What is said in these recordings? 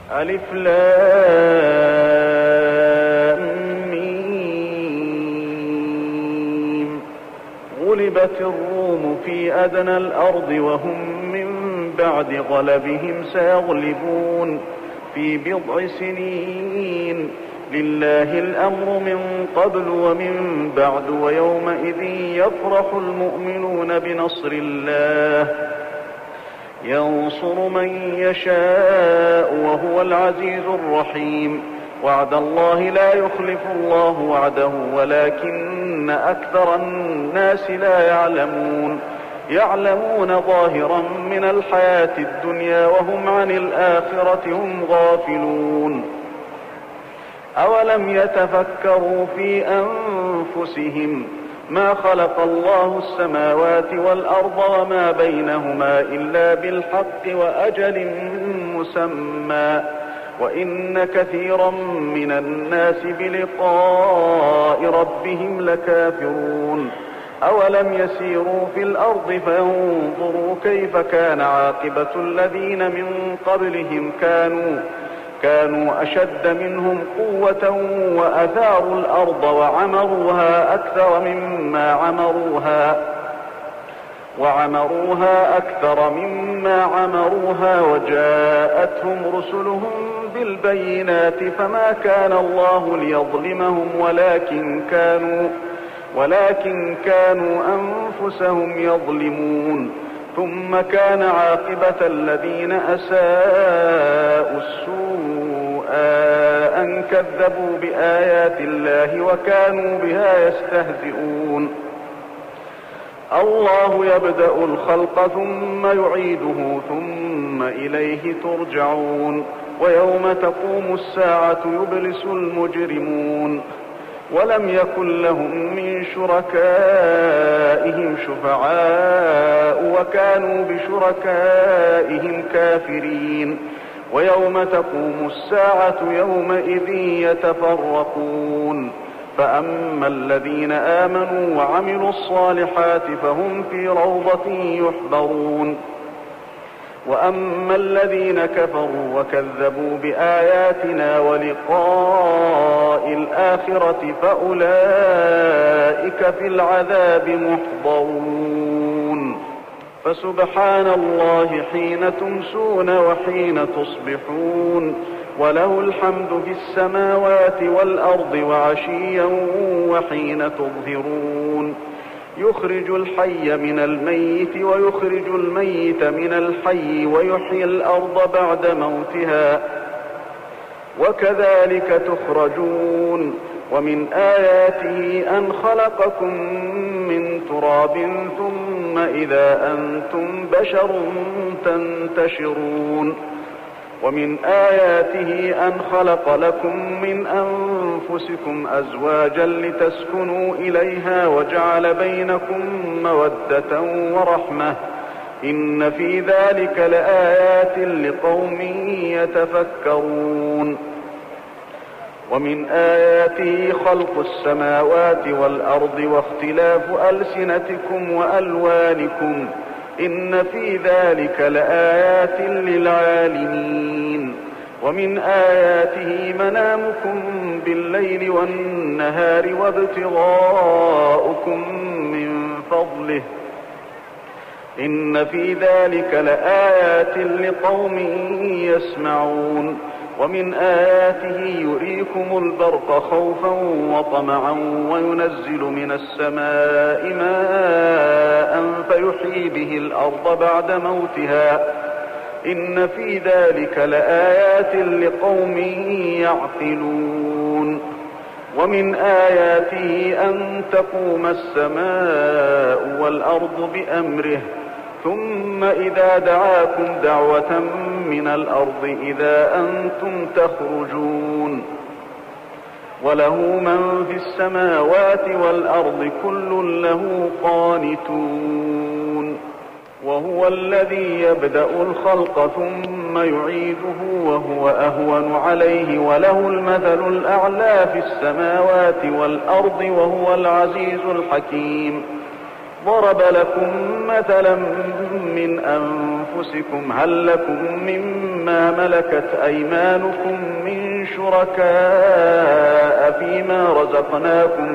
ألف لام ميم. غلبت الروم في أدنى الأرض وهم من بعد غلبهم سيغلبون في بضع سنين. لله الأمر من قبل ومن بعد ويومئذ يفرح المؤمنون بنصر الله ينصر من يشاء وهو العزيز الرحيم. وعد الله لا يخلف الله وعده ولكن أكثر الناس لا يعلمون. يعلمون ظاهرا من الحياة الدنيا وهم عن الآخرة هم غافلون. أولم يتفكروا في أنفسهم ما خلق الله السماوات والأرض وما بينهما إلا بالحق وأجل مسمى وإن كثيرا من الناس بلقاء ربهم لكافرون. أولم يسيروا في الأرض فينظروا كيف كان عاقبة الذين من قبلهم كانوا أشد منهم قوة وأثاروا الأرض وعمروها أكثر مما عمروها وجاءتهم رسلهم بالبينات فما كان الله ليظلمهم ولكن كانوا أنفسهم يظلمون. ثم كان عاقبة الذين أساءوا السوء أن كذبوا بآيات الله وكانوا بها يستهزئون. الله يبدأ الخلق ثم يعيده ثم إليه ترجعون. ويوم تقوم الساعة يبلس المجرمون ولم يكن لهم من شركائهم شفعاء وكانوا بشركائهم كافرين. ويوم تقوم الساعة يومئذ يتفرقون. فأما الذين آمنوا وعملوا الصالحات فهم في روضة يحبرون. وأما الذين كفروا وكذبوا بآياتنا ولقاء الآخرة فأولئك في العذاب محضرون. فسبحان الله حين تمسون وحين تصبحون وله الحمد في السماوات والأرض وعشيا وحين تظهرون. يخرج الحي من الميت ويخرج الميت من الحي ويحيي الأرض بعد موتها وكذلك تخرجون. ومن آياته أن خلقكم من تراب ثم إذا أنتم بشر تنتشرون. ومن آياته أن خلق لكم من أنفسكم أزواجا لتسكنوا إليها وجعل بينكم مودة ورحمة إن في ذلك لآيات لقوم يتفكرون. ومن آياته خلق السماوات والأرض واختلاف ألسنتكم وألوانكم إن في ذلك لآيات للعالمين. ومن آياته منامكم بالليل والنهار وابتغاؤكم من فضله إن في ذلك لآيات لقوم يسمعون. ومن آياته يريكم البرق خوفا وطمعا وينزل من السماء ماء فيحيي به الأرض بعد موتها إن في ذلك لآيات لقوم يعقلون. ومن آياته أن تقوم السماء والأرض بأمره ثم إذا دعاكم دعوة من الأرض إذا أنتم تخرجون. وله من في السماوات والأرض كل له قانتون. وهو الذي يبدأ الخلق ثم يعيده وهو أهون عليه وله المثل الأعلى في السماوات والأرض وهو العزيز الحكيم. ضرب لكم مثلا من أنفسكم هل لكم مما ملكت أيمانكم من شركاء فيما رزقناكم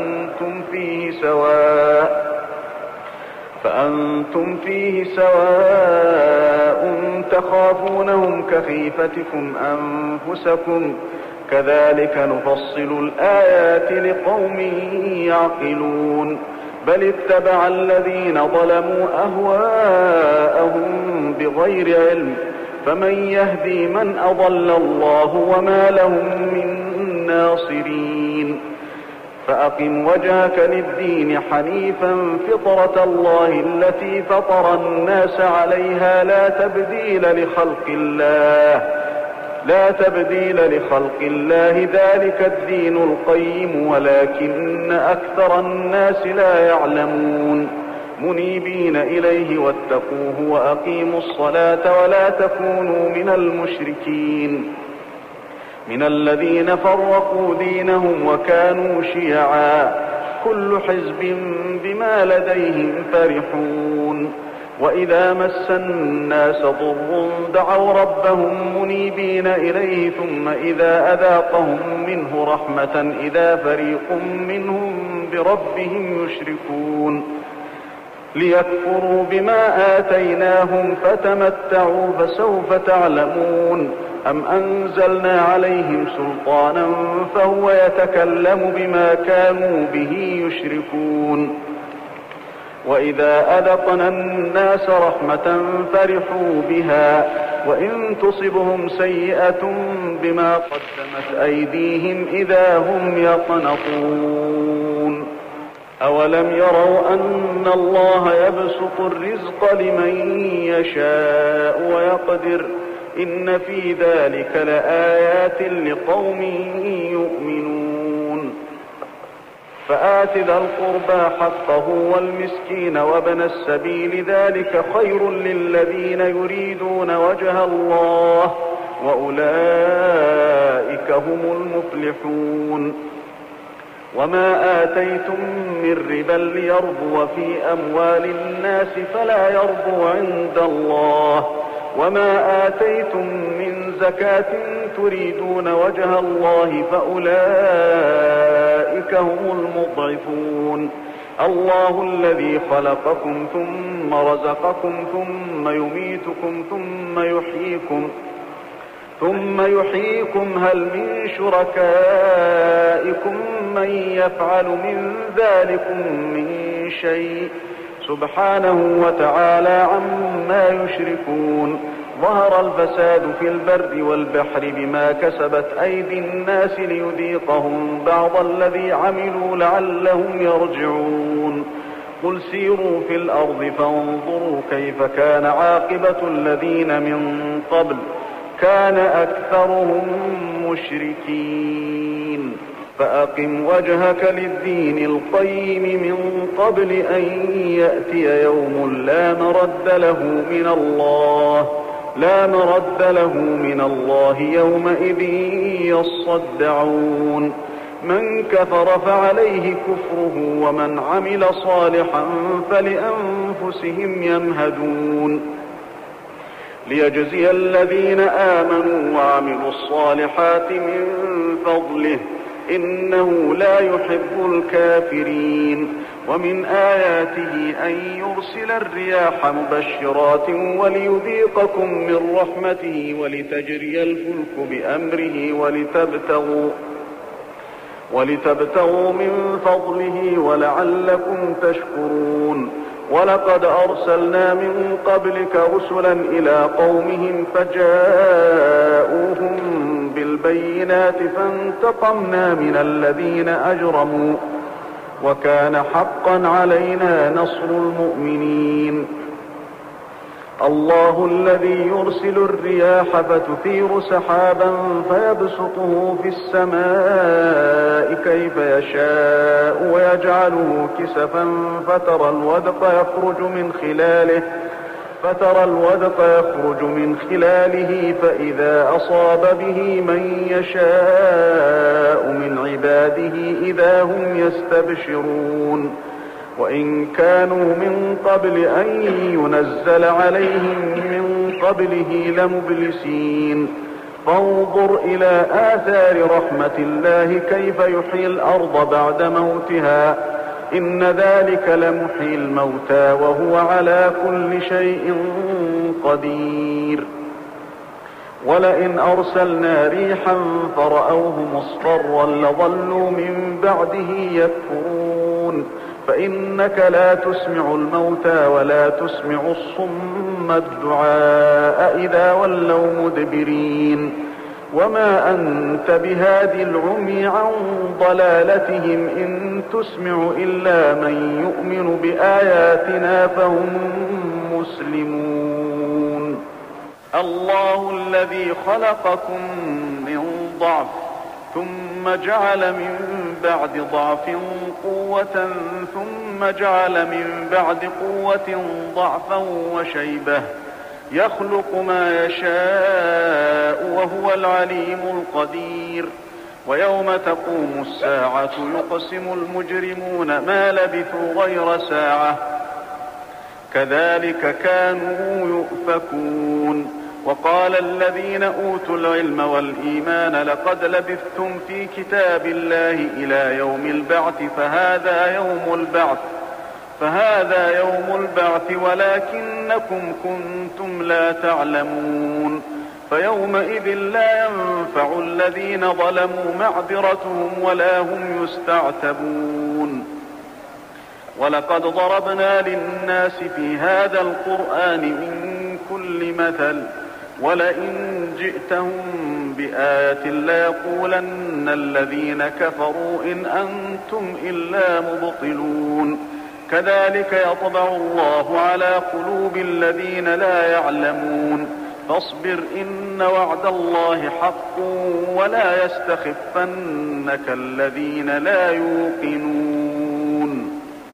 فأنتم فيه سواء تخافونهم كخيفتكم أنفسكم كذلك نفصل الآيات لقوم يعقلون بل اتبع الذين ظلموا أهواءهم بغير علم فمن يهدي من أضل الله وما لهم من ناصرين فأقم وجهك للدين حنيفا فطرة الله التي فطر الناس عليها لا تبديل لخلق الله ذلك الدين القيم ولكن أكثر الناس لا يعلمون منيبين إليه واتقوه وأقيموا الصلاة ولا تكونوا من المشركين من الذين فرقوا دينهم وكانوا شيعا كل حزب بما لديهم فرحون وإذا مس الناس ضر دعوا ربهم منيبين إليه ثم إذا أذاقهم منه رحمة إذا فريق منهم بربهم يشركون ليكفروا بما آتيناهم فتمتعوا فسوف تعلمون أم أنزلنا عليهم سلطانا فهو يتكلم بما كانوا به يشركون وإذا أذقنا الناس رحمة فرحوا بها وإن تصبهم سيئة بما قدمت أيديهم إذا هم يقنطون أولم يروا أن الله يبسط الرزق لمن يشاء ويقدر إن في ذلك لآيات لقوم يؤمنون فآت ذا القربى حقه والمسكين وابن السبيل ذلك خير للذين يريدون وجه الله وأولئك هم المفلحون وما آتيتم من ربا ليربو في أموال الناس فلا يربو عند الله وما آتيتم من زكاة تريدون وجه الله فأولئك هم المضعفون الله الذي خلقكم ثم رزقكم ثم يميتكم ثم يحييكم هل من شركائكم من يفعل من ذلكم من شيء سبحانه وتعالى عما يشركون ظهر الفساد في البر والبحر بما كسبت أيدي الناس ليذيقهم بعض الذي عملوا لعلهم يرجعون قل سيروا في الأرض فانظروا كيف كان عاقبة الذين من قبل كان أكثرهم مشركين فأقم وجهك للدين القيم من قبل أن يأتي يوم لا مرد له من الله يومئذ يصدعون من كفر فعليه كفره ومن عمل صالحا فلأنفسهم يمهدون ليجزي الذين آمنوا وعملوا الصالحات من فضله إنه لا يحب الكافرين ومن آياته أن يرسل الرياح مبشرات وليذيقكم من رحمته ولتجري الفلك بأمره ولتبتغوا من فضله ولعلكم تشكرون ولقد أرسلنا من قبلك رسلا إلى قومهم فجاءوهم بالبينات فانتقمنا من الذين أجرموا وكان حقا علينا نصر المؤمنين الله الذي يرسل الرياح فتثير سحابا فيبسطه في السماء كيف يشاء ويجعله كسفا فترى الودق يخرج من خلاله فإذا أصاب به من يشاء من عباده إذا هم يستبشرون وإن كانوا من قبل أن ينزل عليهم من قبله لمبلسين فانظر إلى آثار رحمة الله كيف يحيي الأرض بعد موتها إن ذلك لمحيي الموتى وهو على كل شيء قدير ولئن أرسلنا ريحا فرأوه مصفرا لظلوا من بعده يكفرون فإنك لا تسمع الموتى ولا تسمع الصم الدعاء إذا ولوا مدبرين وما أنت بهادي العمي عن ضلالتهم إن تسمع إلا من يؤمن بآياتنا فهم مسلمون الله الذي خلقكم من ضعف ثم جعل من بعد ضعف قوة ثم جعل من بعد قوة ضعفا وشيبة يخلق ما يشاء وهو العليم القدير ويوم تقوم الساعة يقسم المجرمون ما لبثوا غير ساعة كذلك كانوا يؤفكون وقال الذين أوتوا العلم والإيمان لقد لبثتم في كتاب الله إلى يوم البعث فهذا يوم البعث ولكنكم كنتم لا تعلمون فيومئذ لا ينفع الذين ظلموا معذرتهم ولا هم يستعتبون ولقد ضربنا للناس في هذا القرآن من كل مثل ولئن جئتهم بآية ليقولن الذين كفروا إن أنتم إلا مبطلون كذلك يطبع الله على قلوب الذين لا يعلمون فاصبر إن وعد الله حق ولا يستخفنك الذين لا يوقنون